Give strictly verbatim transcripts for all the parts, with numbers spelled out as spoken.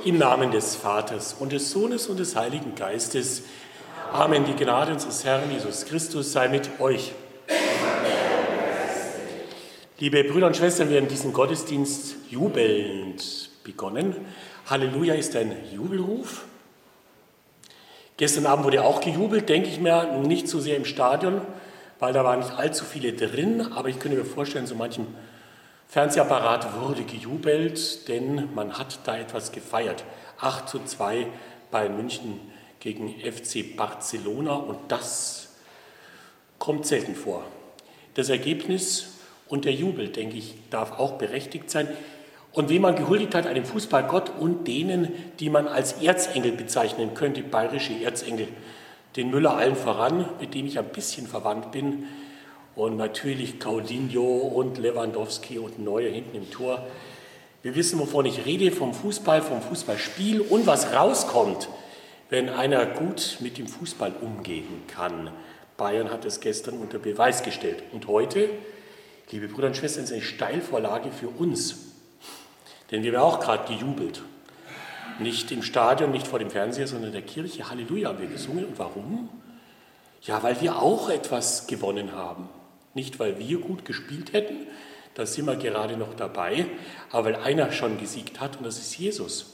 Im Namen des Vaters und des Sohnes und des Heiligen Geistes. Amen. Die Gnade unseres Herrn Jesus Christus sei mit euch. Liebe Brüder und Schwestern, wir haben diesen Gottesdienst jubelnd begonnen. Halleluja ist ein Jubelruf. Gestern Abend wurde auch gejubelt, denke ich mir, nicht so sehr im Stadion, weil da waren nicht allzu viele drin, aber ich könnte mir vorstellen, so manchem Fernsehapparat wurde gejubelt, denn man hat da etwas gefeiert. acht zu zwei bei München gegen F C Barcelona und das kommt selten vor. Das Ergebnis und der Jubel, denke ich, darf auch berechtigt sein. Und wen man gehuldigt hat, einem Fußballgott und denen, die man als Erzengel bezeichnen könnte, bayerische Erzengel, den Müller allen voran, mit dem ich ein bisschen verwandt bin, und natürlich Coutinho und Lewandowski und Neuer hinten im Tor. Wir wissen, wovon ich rede, vom Fußball, vom Fußballspiel und was rauskommt, wenn einer gut mit dem Fußball umgehen kann. Bayern hat es gestern unter Beweis gestellt. Und heute, liebe Brüder und Schwestern, ist eine Steilvorlage für uns. Denn wir haben auch gerade gejubelt. Nicht im Stadion, nicht vor dem Fernseher, sondern in der Kirche. Halleluja haben wir gesungen. Und warum? Ja, weil wir auch etwas gewonnen haben. Nicht, weil wir gut gespielt hätten, da sind wir gerade noch dabei, aber weil einer schon gesiegt hat und das ist Jesus.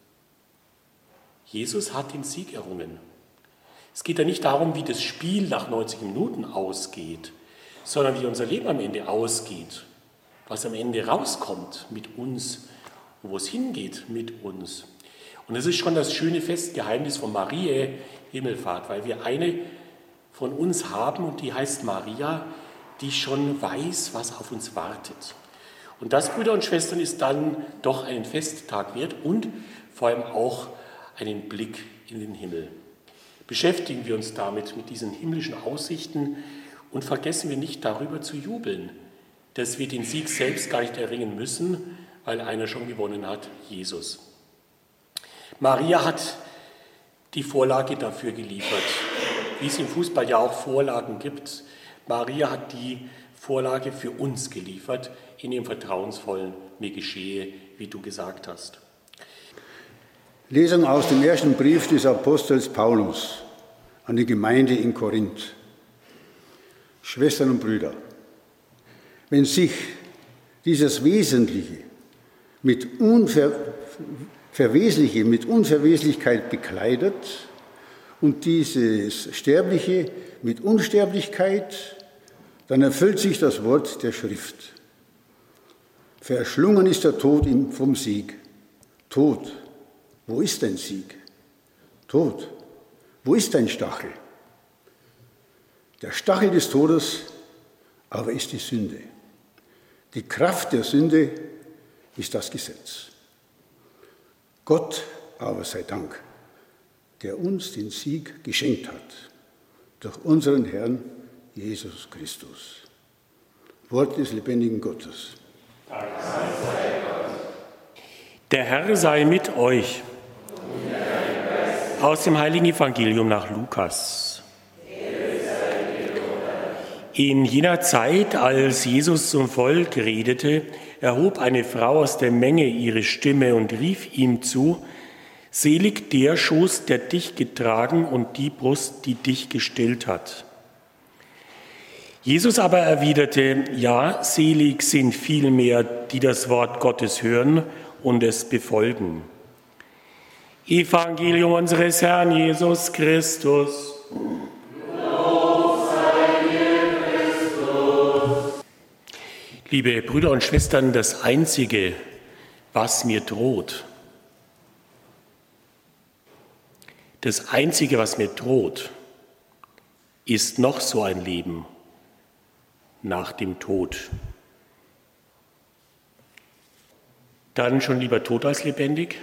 Jesus hat den Sieg errungen. Es geht ja nicht darum, wie das Spiel nach neunzig Minuten ausgeht, sondern wie unser Leben am Ende ausgeht, was am Ende rauskommt mit uns und wo es hingeht mit uns. Und das ist schon das schöne Festgeheimnis von Mariä Himmelfahrt, weil wir eine von uns haben und die heißt Maria, die schon weiß, was auf uns wartet. Und das, Brüder und Schwestern, ist dann doch einen Festtag wert und vor allem auch einen Blick in den Himmel. Beschäftigen wir uns damit, mit diesen himmlischen Aussichten und vergessen wir nicht, darüber zu jubeln, dass wir den Sieg selbst gar nicht erringen müssen, weil einer schon gewonnen hat, Jesus. Maria hat die Vorlage dafür geliefert, wie es im Fußball ja auch Vorlagen gibt. Maria hat die Vorlage für uns geliefert, in dem vertrauensvollen mir geschehe, wie du gesagt hast. Lesung aus dem ersten Brief des Apostels Paulus an die Gemeinde in Korinth. Schwestern und Brüder, wenn sich dieses Wesentliche mit, Unver, Verwesliche, mit Unverweslichkeit bekleidet und dieses Sterbliche mit Unsterblichkeit, dann erfüllt sich das Wort der Schrift. Verschlungen ist der Tod vom Sieg. Tod, wo ist dein Sieg? Tod, wo ist dein Stachel? Der Stachel des Todes aber ist die Sünde. Die Kraft der Sünde ist das Gesetz. Gott aber sei Dank, der uns den Sieg geschenkt hat, durch unseren Herrn Jesus Christus. Wort des lebendigen Gottes. Der Herr sei mit euch. Aus dem Heiligen Evangelium nach Lukas. In jener Zeit, als Jesus zum Volk redete, erhob eine Frau aus der Menge ihre Stimme und rief ihm zu: Selig der Schoß, der dich getragen und die Brust, die dich gestillt hat. Jesus aber erwiderte: Ja, selig sind vielmehr, die das Wort Gottes hören und es befolgen. Evangelium unseres Herrn Jesus Christus. Liebe Brüder und Schwestern, das Einzige, was mir droht, das Einzige, was mir droht, ist noch so ein Leben nach dem Tod. Dann schon lieber tot als lebendig.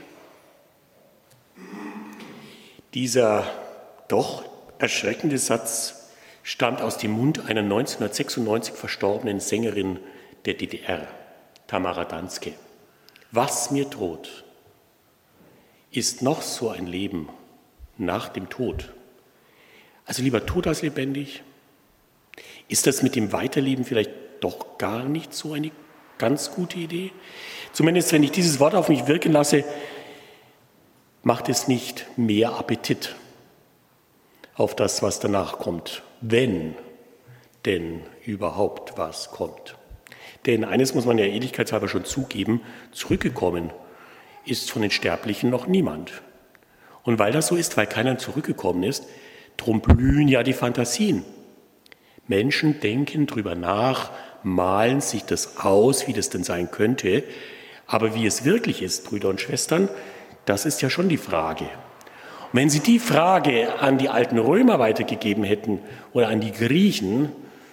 Dieser doch erschreckende Satz stammt aus dem Mund einer neunzehnhundertsechsundneunzig verstorbenen Sängerin der D D R, Tamara Danske. Was mir droht, ist noch so ein Leben nach dem Tod. Also lieber tot als lebendig. Ist das mit dem Weiterleben vielleicht doch gar nicht so eine ganz gute Idee? Zumindest, wenn ich dieses Wort auf mich wirken lasse, macht es nicht mehr Appetit auf das, was danach kommt, wenn denn überhaupt was kommt. Denn eines muss man ja ewigkeitshalber schon zugeben, zurückgekommen ist von den Sterblichen noch niemand. Und weil das so ist, weil keiner zurückgekommen ist, drum blühen ja die Fantasien. Menschen denken drüber nach, malen sich das aus, wie das denn sein könnte. Aber wie es wirklich ist, Brüder und Schwestern, das ist ja schon die Frage. Und wenn Sie die Frage an die alten Römer weitergegeben hätten oder an die Griechen,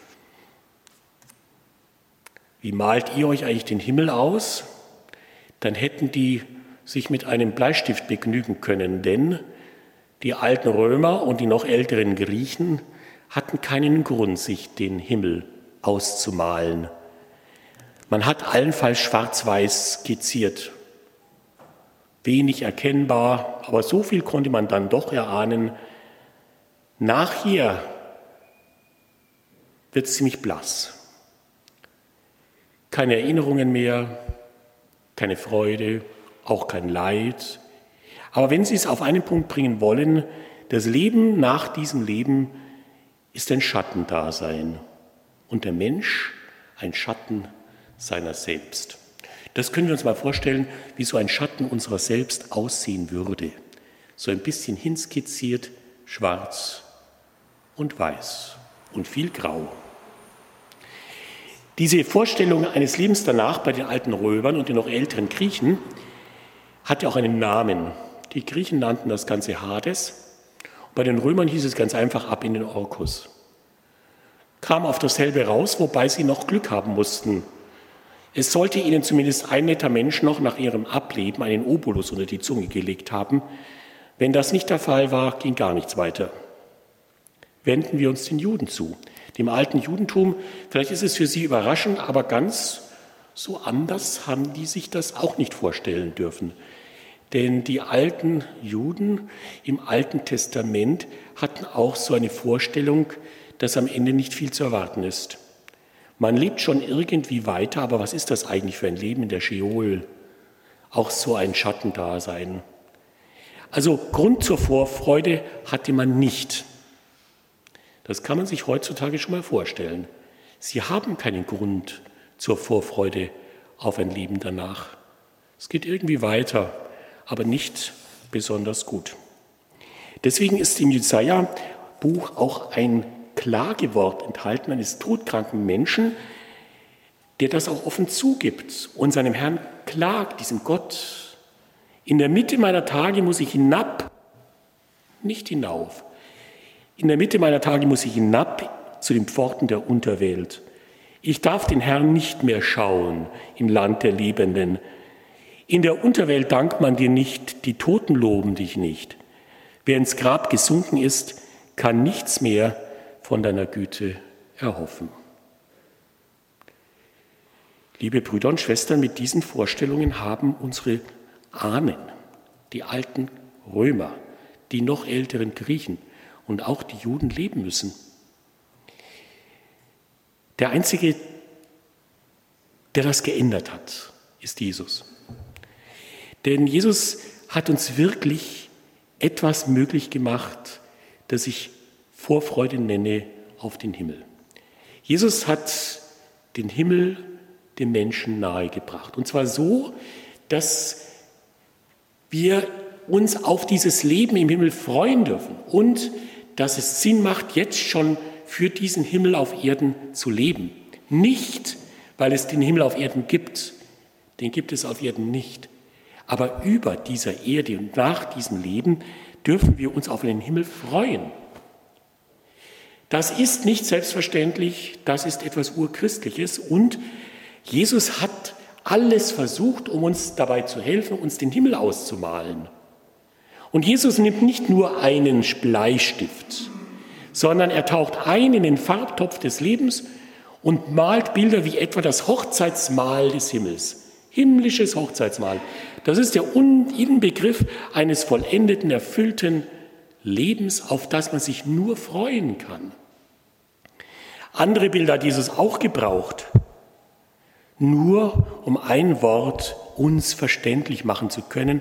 wie malt ihr euch eigentlich den Himmel aus? Dann hätten die sich mit einem Bleistift begnügen können, denn die alten Römer und die noch älteren Griechen hatten keinen Grund, sich den Himmel auszumalen. Man hat allenfalls schwarz-weiß skizziert. Wenig erkennbar, aber so viel konnte man dann doch erahnen. Nachher wird es ziemlich blass. Keine Erinnerungen mehr, keine Freude, auch kein Leid. Aber wenn Sie es auf einen Punkt bringen wollen, das Leben nach diesem Leben ist ein Schattendasein und der Mensch ein Schatten seiner selbst. Das können wir uns mal vorstellen, wie so ein Schatten unserer selbst aussehen würde. So ein bisschen hinskizziert, schwarz und weiß und viel grau. Diese Vorstellung eines Lebens danach bei den alten Römern und den noch älteren Griechen hat ja auch einen Namen. Die Griechen nannten das Ganze Hades. Bei den Römern hieß es ganz einfach ab in den Orkus. Kam auf dasselbe raus, wobei sie noch Glück haben mussten. Es sollte ihnen zumindest ein netter Mensch noch nach ihrem Ableben einen Obolus unter die Zunge gelegt haben. Wenn das nicht der Fall war, ging gar nichts weiter. Wenden wir uns den Juden zu, dem alten Judentum. Vielleicht ist es für Sie überraschend, aber ganz so anders haben die sich das auch nicht vorstellen dürfen. Denn die alten Juden im Alten Testament hatten auch so eine Vorstellung, dass am Ende nicht viel zu erwarten ist. Man lebt schon irgendwie weiter, aber was ist das eigentlich für ein Leben in der Scheol? Auch so ein Schattendasein. Also Grund zur Vorfreude hatte man nicht. Das kann man sich heutzutage schon mal vorstellen. Sie haben keinen Grund zur Vorfreude auf ein Leben danach. Es geht irgendwie weiter, aber nicht besonders gut. Deswegen ist im Jesaja-Buch auch ein Klagewort enthalten eines todkranken Menschen, der das auch offen zugibt und seinem Herrn klagt, diesem Gott. In der Mitte meiner Tage muss ich hinab, nicht hinauf. In der Mitte meiner Tage muss ich hinab zu den Pforten der Unterwelt. Ich darf den Herrn nicht mehr schauen im Land der Lebenden. In der Unterwelt dankt man dir nicht, die Toten loben dich nicht. Wer ins Grab gesunken ist, kann nichts mehr von deiner Güte erhoffen. Liebe Brüder und Schwestern, mit diesen Vorstellungen haben unsere Ahnen, die alten Römer, die noch älteren Griechen und auch die Juden leben müssen. Der Einzige, der das geändert hat, ist Jesus. Denn Jesus hat uns wirklich etwas möglich gemacht, das ich Vorfreude nenne auf den Himmel. Jesus hat den Himmel dem Menschen nahegebracht. Und zwar so, dass wir uns auf dieses Leben im Himmel freuen dürfen und dass es Sinn macht, jetzt schon für diesen Himmel auf Erden zu leben. Nicht, weil es den Himmel auf Erden gibt, den gibt es auf Erden nicht. Aber über dieser Erde und nach diesem Leben dürfen wir uns auf einen Himmel freuen. Das ist nicht selbstverständlich, das ist etwas Urchristliches und Jesus hat alles versucht, um uns dabei zu helfen, uns den Himmel auszumalen. Und Jesus nimmt nicht nur einen Bleistift, sondern er taucht ein in den Farbtopf des Lebens und malt Bilder wie etwa das Hochzeitsmahl des Himmels. Himmlisches Hochzeitsmahl. Das ist der Inbegriff eines vollendeten, erfüllten Lebens, auf das man sich nur freuen kann. Andere Bilder hat Jesus auch gebraucht, nur um ein Wort uns verständlich machen zu können.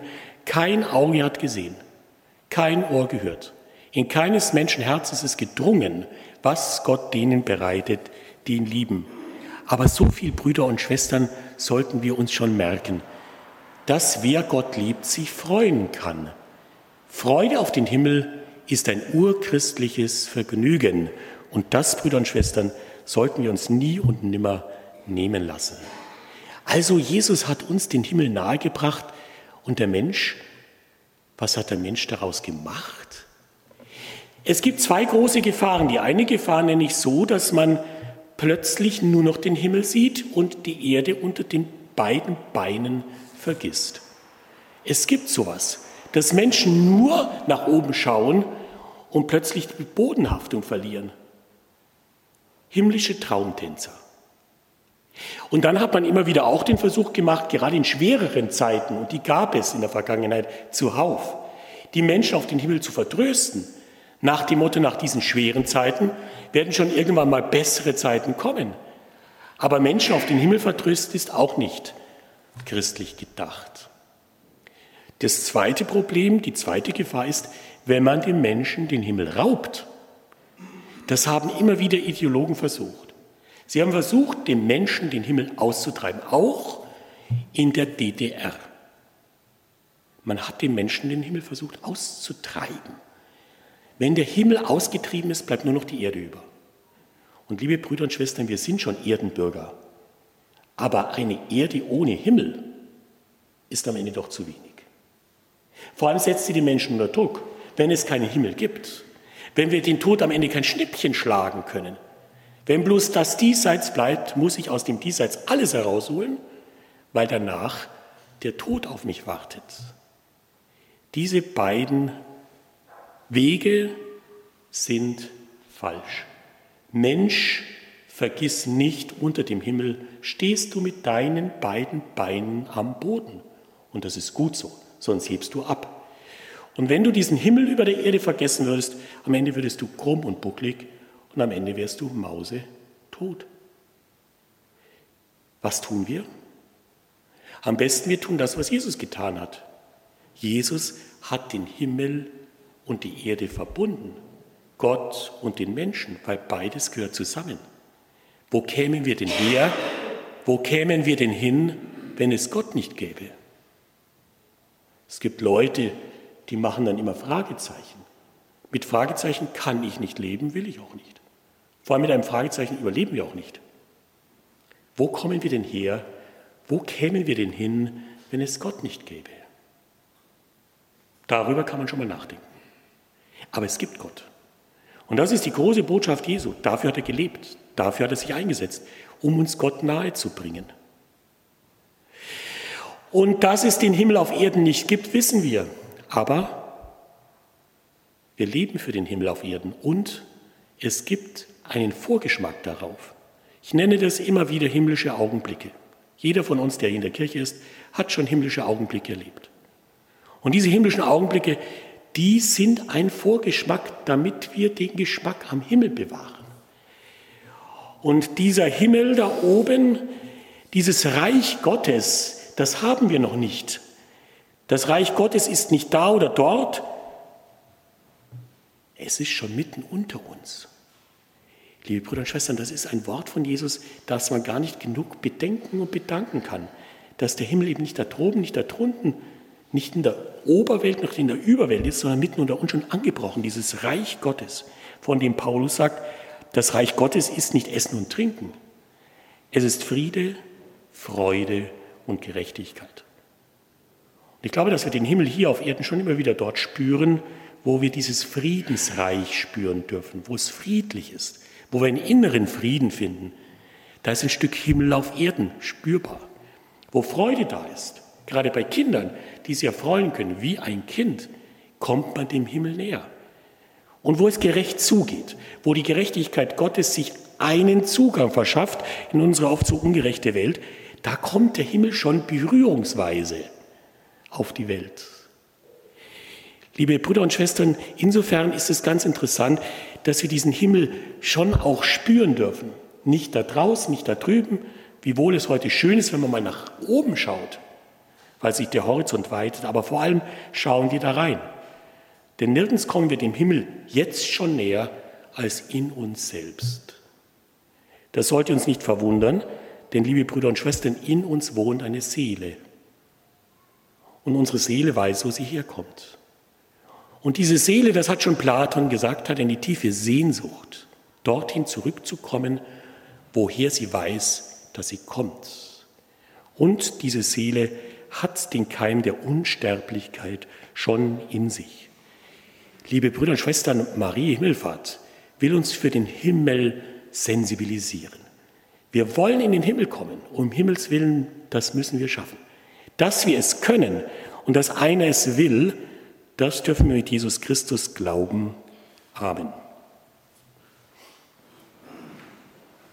Kein Auge hat gesehen, kein Ohr gehört. In keines Menschen Herz ist es gedrungen, was Gott denen bereitet, die ihn lieben. Aber so viel, Brüder und Schwestern, sollten wir uns schon merken, dass wer Gott liebt, sich freuen kann. Freude auf den Himmel ist ein urchristliches Vergnügen. Und das, Brüder und Schwestern, sollten wir uns nie und nimmer nehmen lassen. Also Jesus hat uns den Himmel nahegebracht und der Mensch, was hat der Mensch daraus gemacht? Es gibt zwei große Gefahren. Die eine Gefahr nenne ich so, dass man plötzlich nur noch den Himmel sieht und die Erde unter den beiden Beinen vergisst. Es gibt sowas, dass Menschen nur nach oben schauen und plötzlich die Bodenhaftung verlieren. Himmlische Traumtänzer. Und dann hat man immer wieder auch den Versuch gemacht, gerade in schwereren Zeiten, und die gab es in der Vergangenheit zuhauf, die Menschen auf den Himmel zu vertrösten. Nach dem Motto, nach diesen schweren Zeiten werden schon irgendwann mal bessere Zeiten kommen. Aber Menschen auf den Himmel vertrösten ist auch nicht christlich gedacht. Das zweite Problem, die zweite Gefahr ist, wenn man dem Menschen den Himmel raubt. Das haben immer wieder Ideologen versucht. Sie haben versucht, dem Menschen den Himmel auszutreiben, auch in der D D R. Man hat dem Menschen den Himmel versucht auszutreiben. Wenn der Himmel ausgetrieben ist, bleibt nur noch die Erde über. Und liebe Brüder und Schwestern, wir sind schon Erdenbürger. Aber eine Erde ohne Himmel ist am Ende doch zu wenig. Vor allem setzt sie die Menschen unter Druck, wenn es keinen Himmel gibt. Wenn wir den Tod am Ende kein Schnippchen schlagen können. Wenn bloß das Diesseits bleibt, muss ich aus dem Diesseits alles herausholen, weil danach der Tod auf mich wartet. Diese beiden Wege sind falsch. Mensch, vergiss nicht, unter dem Himmel stehst du mit deinen beiden Beinen am Boden. Und das ist gut so, sonst hebst du ab. Und wenn du diesen Himmel über der Erde vergessen würdest, am Ende würdest du krumm und bucklig und am Ende wärst du mausetot. Was tun wir? Am besten wir tun das, was Jesus getan hat. Jesus hat den Himmel und die Erde verbunden, Gott und den Menschen, weil beides gehört zusammen. Wo kämen wir denn her? Wo kämen wir denn hin, wenn es Gott nicht gäbe? Es gibt Leute, die machen dann immer Fragezeichen. Mit Fragezeichen kann ich nicht leben, will ich auch nicht. Vor allem mit einem Fragezeichen überleben wir auch nicht. Wo kommen wir denn her? Wo kämen wir denn hin, wenn es Gott nicht gäbe? Darüber kann man schon mal nachdenken. Aber es gibt Gott. Und das ist die große Botschaft Jesu. Dafür hat er gelebt. Dafür hat er sich eingesetzt, um uns Gott nahe zu bringen. Und dass es den Himmel auf Erden nicht gibt, wissen wir. Aber wir leben für den Himmel auf Erden und es gibt einen Vorgeschmack darauf. Ich nenne das immer wieder himmlische Augenblicke. Jeder von uns, der hier in der Kirche ist, hat schon himmlische Augenblicke erlebt. Und diese himmlischen Augenblicke, die sind ein Vorgeschmack, damit wir den Geschmack am Himmel bewahren. Und dieser Himmel da oben, dieses Reich Gottes, das haben wir noch nicht. Das Reich Gottes ist nicht da oder dort, es ist schon mitten unter uns. Liebe Brüder und Schwestern, das ist ein Wort von Jesus, das man gar nicht genug bedenken und bedanken kann. Dass der Himmel eben nicht da droben, nicht da drunten, nicht in der Oberwelt, noch in der Überwelt ist, sondern mitten unter uns schon angebrochen, dieses Reich Gottes, von dem Paulus sagt, das Reich Gottes ist nicht Essen und Trinken. Es ist Friede, Freude und Gerechtigkeit. Und ich glaube, dass wir den Himmel hier auf Erden schon immer wieder dort spüren, wo wir dieses Friedensreich spüren dürfen, wo es friedlich ist, wo wir einen inneren Frieden finden. Da ist ein Stück Himmel auf Erden spürbar, wo Freude da ist. Gerade bei Kindern, die sich erfreuen können, wie ein Kind, kommt man dem Himmel näher. Und wo es gerecht zugeht, wo die Gerechtigkeit Gottes sich einen Zugang verschafft in unsere oft so ungerechte Welt, da kommt der Himmel schon berührungsweise auf die Welt. Liebe Brüder und Schwestern, insofern ist es ganz interessant, dass wir diesen Himmel schon auch spüren dürfen. Nicht da draußen, nicht da drüben, wiewohl es heute schön ist, wenn man mal nach oben schaut. weil sich der Horizont weitet, aber vor allem schauen wir da rein. Denn nirgends kommen wir dem Himmel jetzt schon näher als in uns selbst. Das sollte uns nicht verwundern, denn, liebe Brüder und Schwestern, in uns wohnt eine Seele. Und unsere Seele weiß, wo sie herkommt. Und diese Seele, das hat schon Platon gesagt, hat eine tiefe Sehnsucht, dorthin zurückzukommen, woher sie weiß, dass sie kommt. Und diese Seele hat den Keim der Unsterblichkeit schon in sich. Liebe Brüder und Schwestern, Marie Himmelfahrt will uns für den Himmel sensibilisieren. Wir wollen in den Himmel kommen, um Himmels Willen, das müssen wir schaffen. Dass wir es können und dass einer es will, das dürfen wir mit Jesus Christus glauben. Amen.